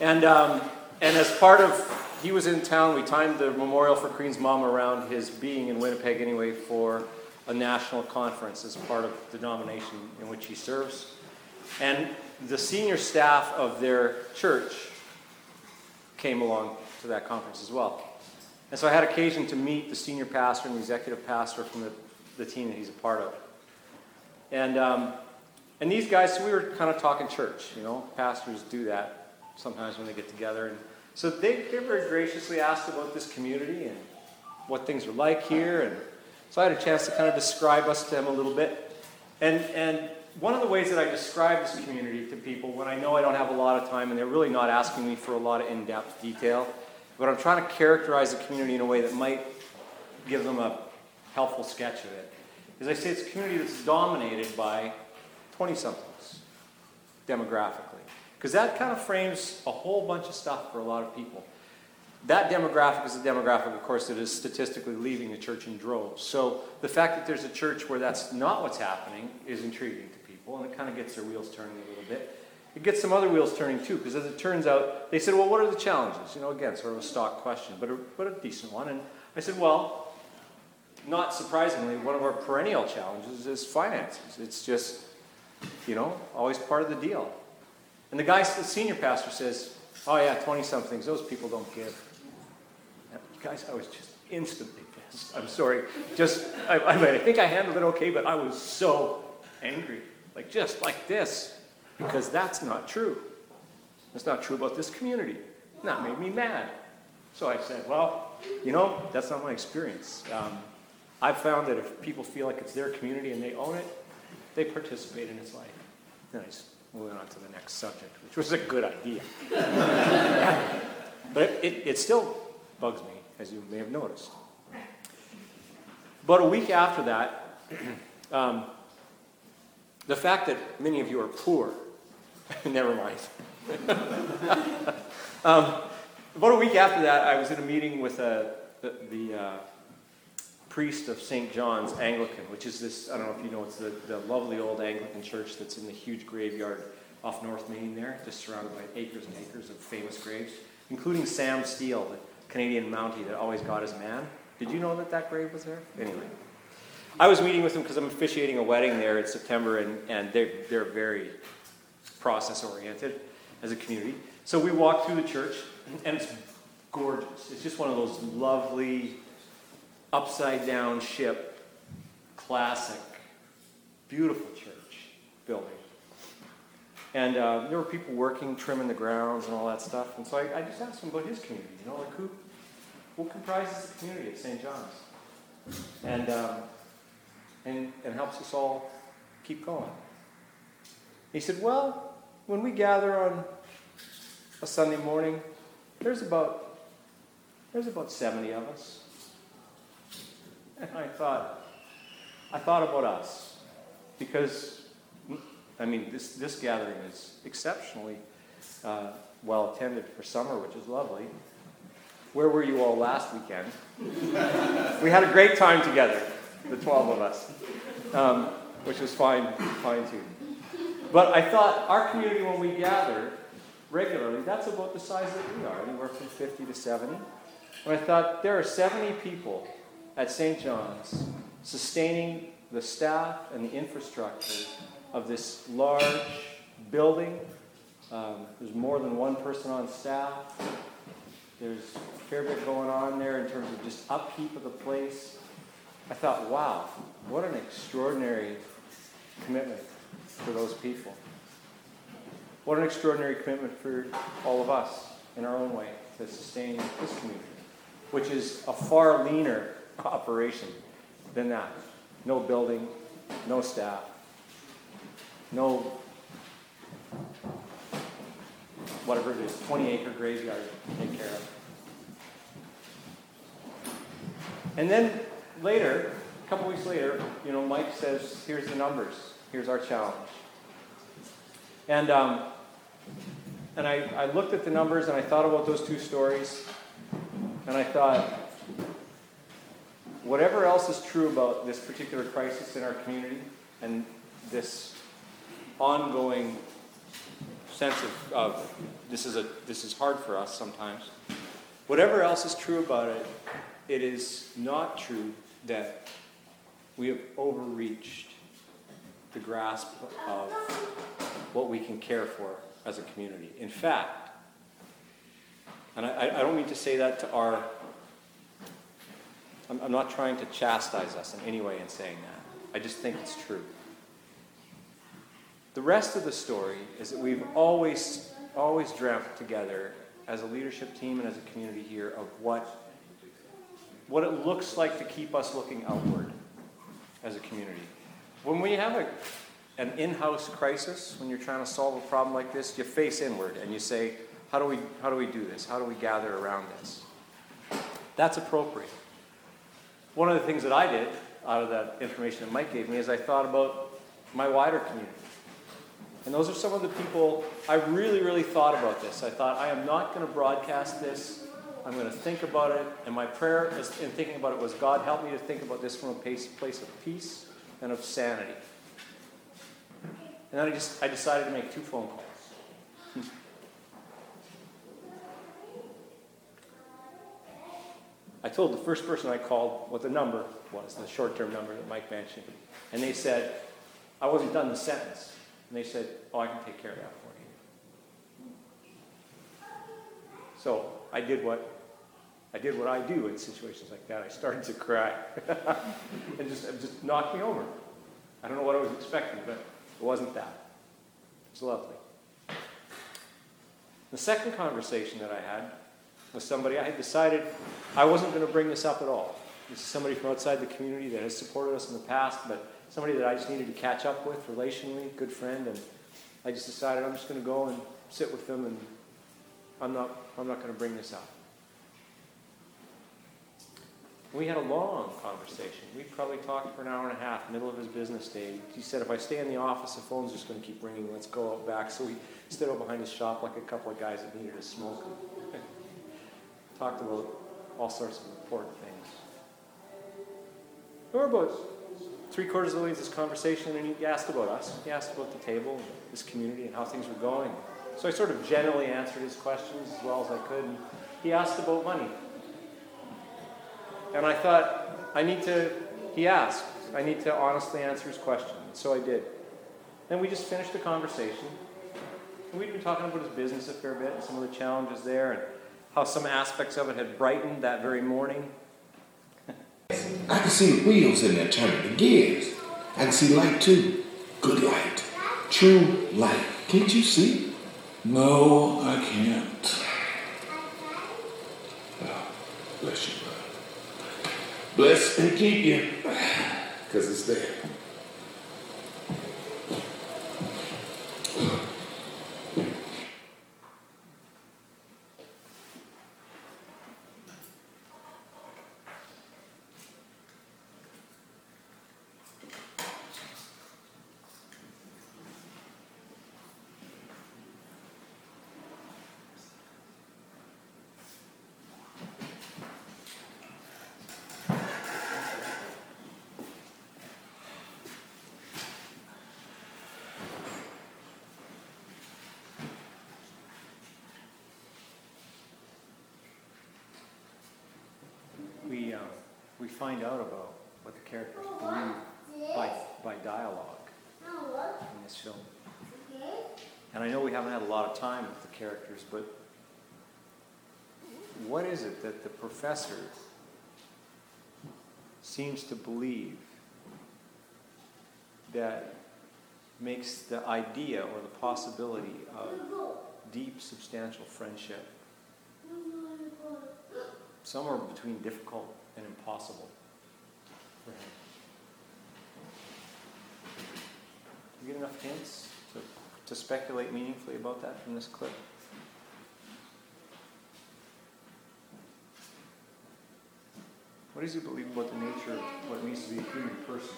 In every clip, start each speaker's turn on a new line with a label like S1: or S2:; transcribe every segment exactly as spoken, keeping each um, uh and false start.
S1: And um, and as part of, he was in town, we timed the memorial for Crean's mom around his being in Winnipeg anyway for a national conference as part of the denomination in which he serves. And the senior staff of their church came along to that conference as well. And so I had occasion to meet the senior pastor and the executive pastor from the, the team that he's a part of. And um, and these guys, so we were kind of talking church, you know. Pastors do that sometimes when they get together. And so they, they very graciously asked about this community and what things are like here. And so I had a chance to kind of describe us to them a little bit. And and one of the ways that I describe this community to people when I know I don't have a lot of time and they're really not asking me for a lot of in-depth detail, but I'm trying to characterize the community in a way that might give them a helpful sketch of it, is I say it's a community that's dominated by twenty-somethings, demographically. Because that kind of frames a whole bunch of stuff for a lot of people. That demographic is a demographic, of course, that is statistically leaving the church in droves. So the fact that there's a church where that's not what's happening is intriguing to people, and it kind of gets their wheels turning a little bit. It gets some other wheels turning too, because as it turns out, they said, well, what are the challenges? You know, again, sort of a stock question, but a, but a decent one. And I said, well, not surprisingly, one of our perennial challenges is finances. It's just, you know, always part of the deal. And the guy, the senior pastor says, oh yeah, twenty-somethings, those people don't give. And guys, I was just instantly pissed. I'm sorry. Just, I, I mean, I think I handled it okay, but I was so angry. Like, just like this. Because that's not true. That's not true about this community. And that made me mad. So I said, well, you know, that's not my experience. Um, I've found that if people feel like it's their community and they own it, they participate in its life. And I just moved on to the next subject, which was a good idea. But it, it, it still bugs me, as you may have noticed. About a week after that, um, the fact that many of you are poor, never mind. um, about a week after that, I was in a meeting with uh, the, the uh, priest of Saint John's Anglican, which is this, I don't know if you know, it's the, the lovely old Anglican church that's in the huge graveyard off North Main there, just surrounded by acres and acres of famous graves, including Sam Steele, the Canadian Mountie that always got his man. Did you know that that grave was there? Anyway. I was meeting with them because I'm officiating a wedding there in September, and, and they're, they're very process-oriented as a community. So we walked through the church, and it's gorgeous. It's just one of those lovely, upside-down ship, classic, beautiful church building. And uh, there were people working, trimming the grounds and all that stuff. And so I, I just asked him about his community. You know, like who, what comprises the community at Saint John's? And... Um, And, and helps us all keep going. He said, well, when we gather on a Sunday morning, there's about there's about seventy of us. And I thought, I thought about us. Because, I mean, this, this gathering is exceptionally uh, well attended for summer, which is lovely. Where were you all last weekend? We had a great time together. The twelve of us, um, which was fine, fine too. But I thought our community, when we gather regularly, that's about the size that we are, anywhere from fifty to seventy. And I thought there are seventy people at Saint John's sustaining the staff and the infrastructure of this large building. Um, there's more than one person on staff. There's a fair bit going on there in terms of just upkeep of the place. I thought, wow, what an extraordinary commitment for those people. What an extraordinary commitment for all of us in our own way to sustain this community, which is a far leaner operation than that. No building, no staff, no whatever it is, twenty acre graveyard to take care of. And then later, a couple weeks later, you know, Mike says, here's the numbers. Here's our challenge. And um, and I, I looked at the numbers and I thought about those two stories. And I thought, whatever else is true about this particular crisis in our community and this ongoing sense of, of this is a this is hard for us sometimes. Whatever else is true about it, it is not true that we have overreached the grasp of what we can care for as a community. In fact, and I, I don't mean to say that to our, I'm, I'm not trying to chastise us in any way in saying that. I just think it's true. The rest of the story is that we've always, always dreamt together as a leadership team and as a community here of what, what it looks like to keep us looking outward as a community. When we have a, an in-house crisis, when you're trying to solve a problem like this, you face inward and you say, how do we, how do we do this? How do we gather around this? That's appropriate. One of the things that I did out of that information that Mike gave me is I thought about my wider community. And those are some of the people, I really, really thought about this. I thought, I am not going to broadcast this. I'm going to think about it. And my prayer is, in thinking about it was, God, help me to think about this from a place, place of peace and of sanity. And then I just I decided to make two phone calls. I told the first person I called what the number was, the short-term number that Mike mentioned. And they said, I wasn't done the sentence. And they said, oh, I can take care of that for you. So I did what I did what I do in situations like that. I started to cry. and just, it just knocked me over. I don't know what I was expecting, but it wasn't that. It was lovely. The second conversation that I had with somebody, I had decided I wasn't going to bring this up at all. This is somebody from outside the community that has supported us in the past, but somebody that I just needed to catch up with relationally, good friend, and I just decided I'm just going to go and sit with them, and I'm not, I'm not going to bring this up. We had a long conversation. We probably talked for an hour and a half, middle of his business day. He said, if I stay in the office, the phone's just going to keep ringing. Let's go out back. So we stood out behind his shop like a couple of guys that needed a smoke. Talked about all sorts of important things. We were about three quarters of the way through this conversation, and he asked about us. He asked about the table, and this community, and how things were going. So I sort of generally answered his questions as well as I could. And he asked about money. And I thought, I need to, he asked, I need to honestly answer his question. And so I did. Then we just finished the conversation. And we'd been talking about his business a fair bit and some of the challenges there and how some aspects of it had brightened that very morning.
S2: I can see the wheels in there turning, the gears. I can see light too. Good light. True light. Can't you see?
S3: No, I can't.
S2: Oh, bless you, brother. Bless and keep you, because it's there.
S1: We, uh, we find out about what the characters believe by, by dialogue in this film. And I know we haven't had a lot of time with the characters, but what is it that the professor seems to believe that makes the idea or the possibility of deep, substantial friendship somewhere between difficult and impossible for him? Do you get enough hints to, to speculate meaningfully about that from this clip? What does he believe about the nature of what it means to be a human person?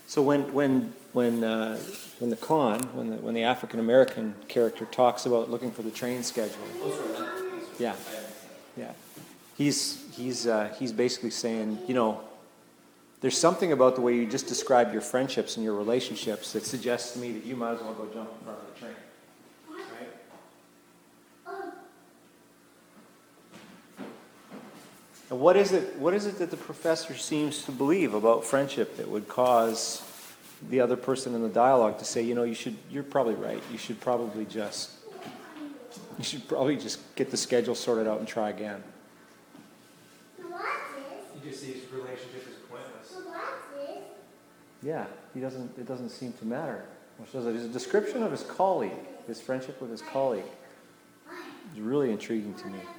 S1: So when when when uh, when the con when the when the African American character talks about looking for the train schedule, yeah, yeah, he's he's uh, he's basically saying, you know, there's something about the way you just described your friendships and your relationships that suggests to me that you might as well go jump in front of the train, right? And what is it? What is it that the professor seems to believe about friendship that would cause the other person in the dialogue to say, you know, you should, you're probably right. You should probably just, you should probably just get the schedule sorted out and try again. You just see his relationship as pointless. Yeah, he doesn't. It doesn't seem to matter. Which does it? His description of his colleague, his friendship with his colleague, is really intriguing to me.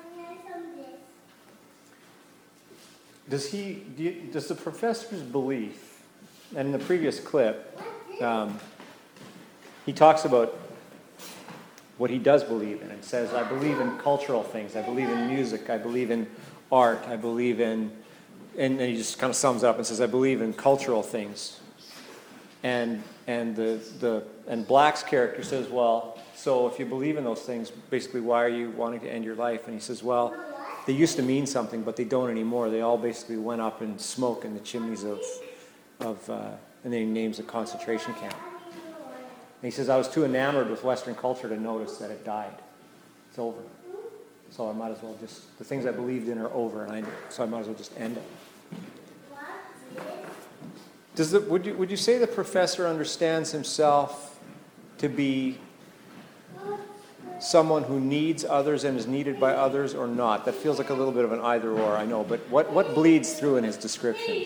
S1: Does he? Do you, does the professor's belief, and in the previous clip, um, he talks about what he does believe in, and says, "I believe in cultural things. I believe in music. I believe in art. I believe in," and then he just kind of sums up and says, "I believe in cultural things." And and the the and Black's character says, "Well, so if you believe in those things, basically, why are you wanting to end your life?" And he says, "Well, they used to mean something, but they don't anymore. They all basically went up in smoke in the chimneys of, of uh, and then he names a concentration camp." And he says, "I was too enamored with Western culture to notice that it died. It's over. So I might as well just, the things I believed in are over, and I, so I might as well just end it." Does the, would you would you say the professor understands himself to be someone who needs others and is needed by others, or not? That feels like a little bit of an either or, I know, but what, what bleeds through in his description?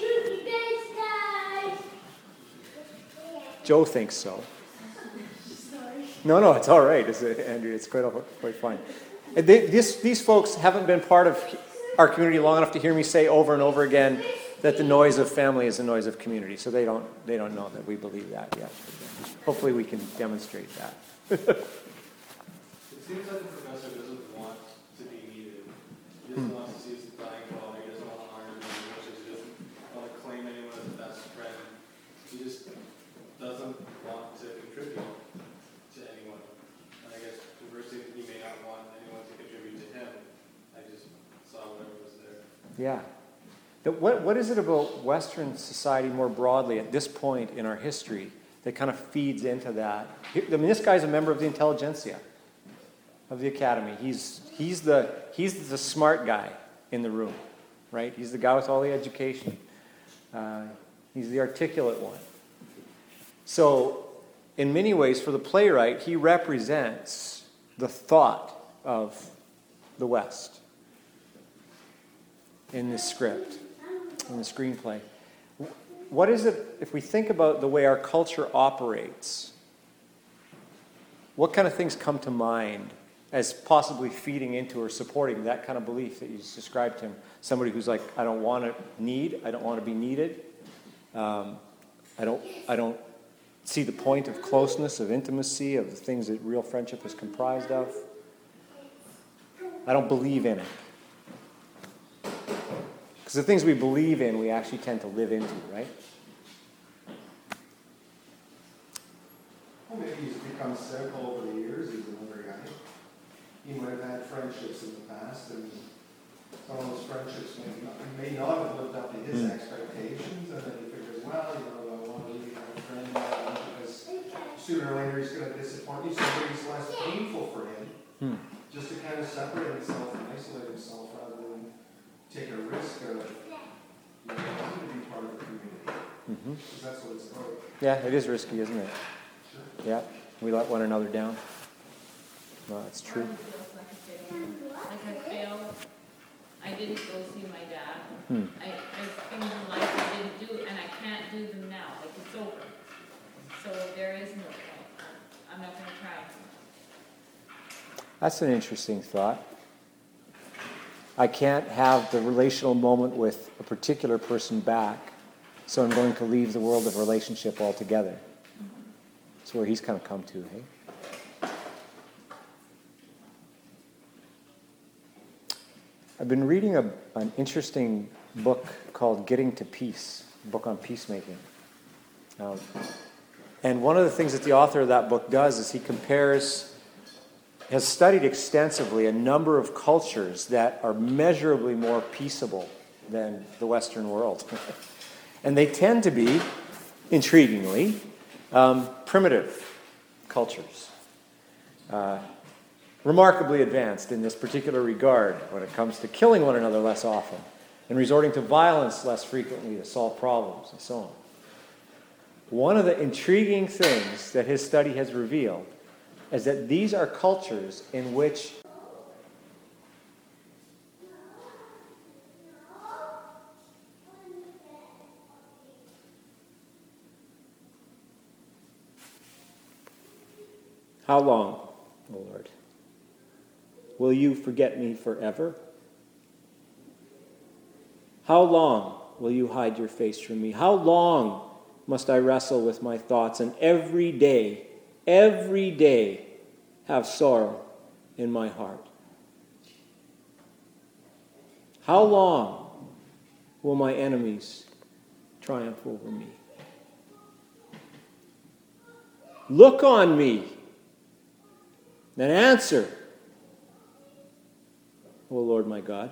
S1: Joe thinks so. No, no, it's all right, it's, uh, Andrew. It's quite quite fine. And they, this, these folks haven't been part of our community long enough to hear me say over and over again that the noise of family is the noise of community. So they don't they don't know that we believe that yet. Hopefully, we can demonstrate that.
S4: It seems like the professor doesn't want to be needed. He doesn't hmm. want to see his dying father. He doesn't want to harm anyone. He doesn't want to claim anyone as a best friend. He just doesn't want to contribute to anyone. And I guess conversely, he may not want anyone to contribute to him. I just saw whatever was there.
S1: Yeah. The, what what is it about Western society more broadly at this point in our history that kind of feeds into that? I mean, this guy's a member of the intelligentsia of the academy. He's he's the he's the smart guy in the room, right? He's the guy with all the education. Uh, he's the articulate one. So, in many ways, for the playwright, he represents the thought of the West in this script, in the screenplay. What is it, if we think about the way our culture operates, what kind of things come to mind as possibly feeding into or supporting that kind of belief that you just described to him? Somebody who's like, I don't want to need, I don't want to be needed. Um, I don't, I don't see the point of closeness, of intimacy, of the things that real friendship is comprised of. I don't believe in it. Because the things we believe in, we actually tend to live into, right?
S5: Well, maybe he's become cynical over the years. He's another guy. He might have had friendships in the past, and some of those friendships may not, may not have lived up to his mm. expectations, and then he figures, well, you know, I want to leave my friend uh, because sooner or later he's going to disappoint you, so maybe it's less painful for him mm. just to kind of separate himself and isolate himself rather than take a risk of, you know, wanting to be part of the community. Mm-hmm. Because that's what it's about.
S1: Yeah, it is risky, isn't it?
S5: Sure.
S1: Yeah, we let one another down. No, that's true.
S6: Like I failed. I didn't go see my dad.
S1: Hmm.
S6: I, I things in life I didn't do, and I can't do them now. Like it's over. So there is no point. I'm not going to try.
S1: That's an interesting thought. I can't have the relational moment with a particular person back, so I'm going to leave the world of relationship altogether. Mm-hmm. That's where he's kind of come to, hey? I've been reading a, an interesting book called Getting to Peace, a book on peacemaking. Um, and one of the things that the author of that book does is he compares, has studied extensively a number of cultures that are measurably more peaceable than the Western world. And they tend to be, intriguingly, um, primitive cultures. Uh, remarkably advanced in this particular regard when it comes to killing one another less often and resorting to violence less frequently to solve problems and so on. One of the intriguing things that his study has revealed is that these are cultures in which how long, O Lord? Will you forget me forever? How long will you hide your face from me? How long must I wrestle with my thoughts and every day, every day have sorrow in my heart? How long will my enemies triumph over me? Look on me and answer, O Lord my God.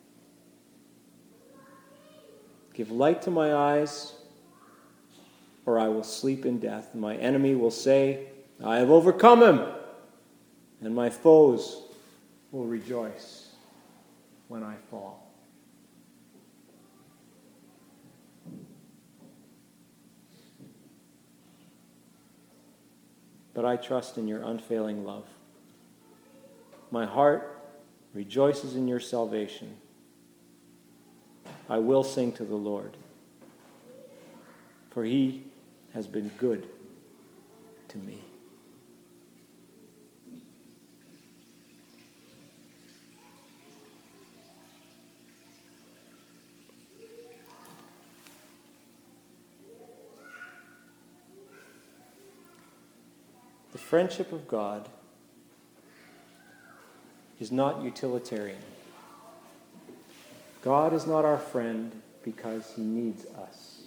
S1: Give light to my eyes, or I will sleep in death. My enemy will say, I have overcome him, and my foes will rejoice when I fall. But I trust in your unfailing love. My heart rejoices in your salvation. I will sing to the Lord, for he has been good to me. The friendship of God is not utilitarian. God is not our friend because he needs us.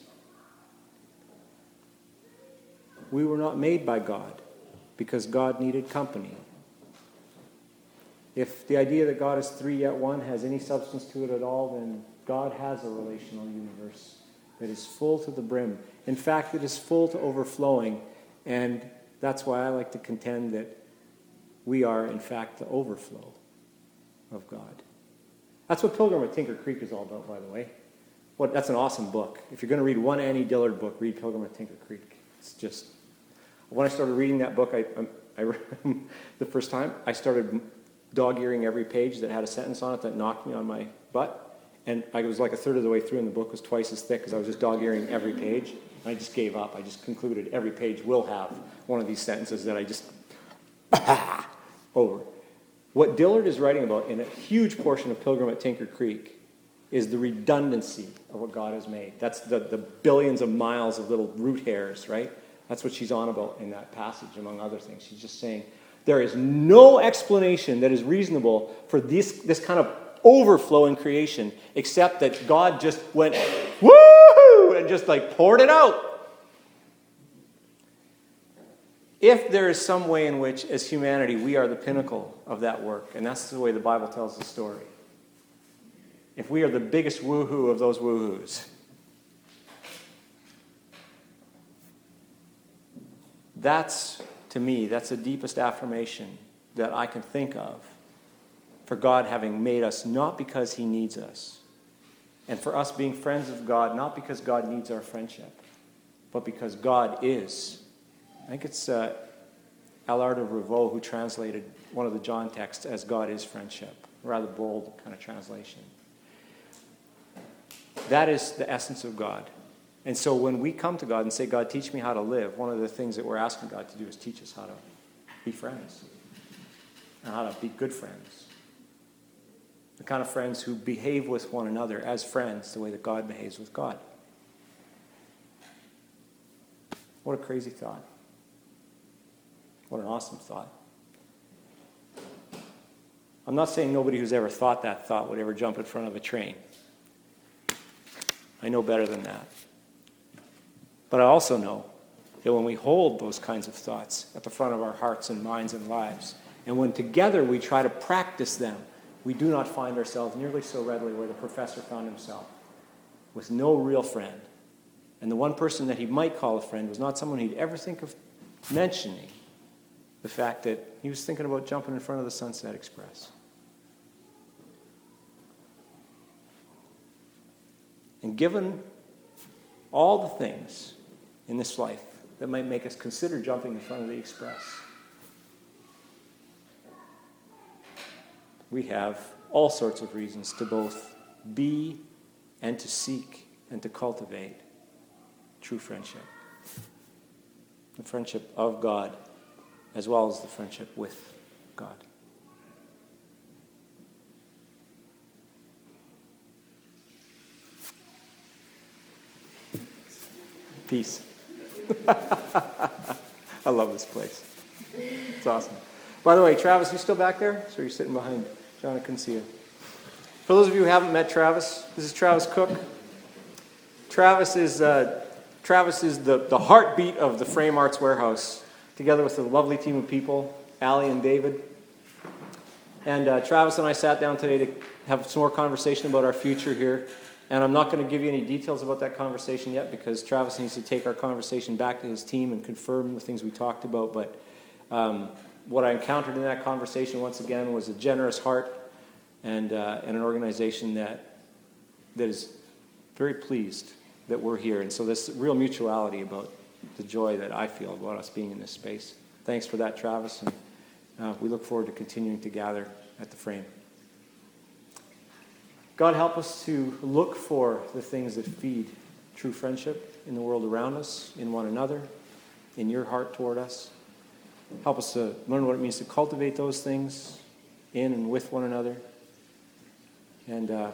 S1: We were not made by God because God needed company. If the idea that God is three yet one has any substance to it at all, then God has a relational universe that is full to the brim. In fact, it is full to overflowing, and that's why I like to contend that we are, in fact, the overflow of God. That's what Pilgrim at Tinker Creek is all about, by the way. What, that's an awesome book. If you're going to read one Annie Dillard book, read Pilgrim at Tinker Creek. It's just... When I started reading that book, I, I, I the first time, I started dog-earing every page that had a sentence on it that knocked me on my butt. And I was like a third of the way through, and the book was twice as thick because I was just dog-earing every page. And I just gave up. I just concluded every page will have one of these sentences that I just... over. What Dillard is writing about in a huge portion of Pilgrim at Tinker Creek is the redundancy of what God has made. That's the, the billions of miles of little root hairs, right? That's what she's on about in that passage, among other things. She's just saying there is no explanation that is reasonable for this, this kind of overflow in creation except that God just went, woo, and just like poured it out. If there is some way in which, as humanity, we are the pinnacle of that work, and that's the way the Bible tells the story, if we are the biggest woohoo of those woohoos, that's, to me, that's the deepest affirmation that I can think of for God having made us not because he needs us, and for us being friends of God not because God needs our friendship, but because God is. I think it's uh, Allard of Rivaux who translated one of the John texts as God is friendship. A rather bold kind of translation. That is the essence of God. And so when we come to God and say, God, teach me how to live, one of the things that we're asking God to do is teach us how to be friends and how to be good friends. The kind of friends who behave with one another as friends the way that God behaves with God. What a crazy thought. What an awesome thought. I'm not saying nobody who's ever thought that thought would ever jump in front of a train. I know better than that. But I also know that when we hold those kinds of thoughts at the front of our hearts and minds and lives, and when together we try to practice them, we do not find ourselves nearly so readily where the professor found himself, with no real friend. And the one person that he might call a friend was not someone he'd ever think of mentioning the fact that he was thinking about jumping in front of the Sunset Express. And given all the things in this life that might make us consider jumping in front of the Express, we have all sorts of reasons to both be and to seek and to cultivate true friendship. The friendship of God as well as the friendship with God. Peace. I love this place. It's awesome. By the way, Travis, you still back there? So you're sitting behind John, I couldn't see you. For those of you who haven't met Travis, this is Travis Cook. Travis is uh, Travis is the, the heartbeat of the Frame Arts Warehouse, together with a lovely team of people, Allie and David. And uh, Travis and I sat down today to have some more conversation about our future here. And I'm not going to give you any details about that conversation yet because Travis needs to take our conversation back to his team and confirm the things we talked about. But um, what I encountered in that conversation, once again, was a generous heart and, uh, and an organization that, that is very pleased that we're here. And so there's real mutuality about the joy that I feel about us being in this space. Thanks for that, Travis. And uh, we look forward to continuing to gather at the Frame. God, help us to look for the things that feed true friendship in the world around us, in one another, in your heart toward us. Help us to learn what it means to cultivate those things in and with one another. And uh,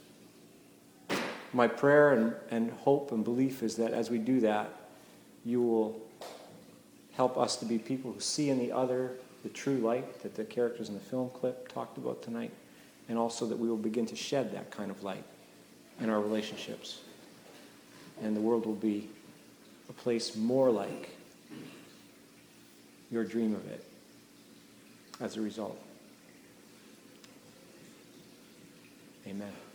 S1: my prayer and, and hope and belief is that as we do that, you will help us to be people who see in the other the true light that the characters in the film clip talked about tonight. And also that we will begin to shed that kind of light in our relationships. And the world will be a place more like your dream of it as a result. Amen.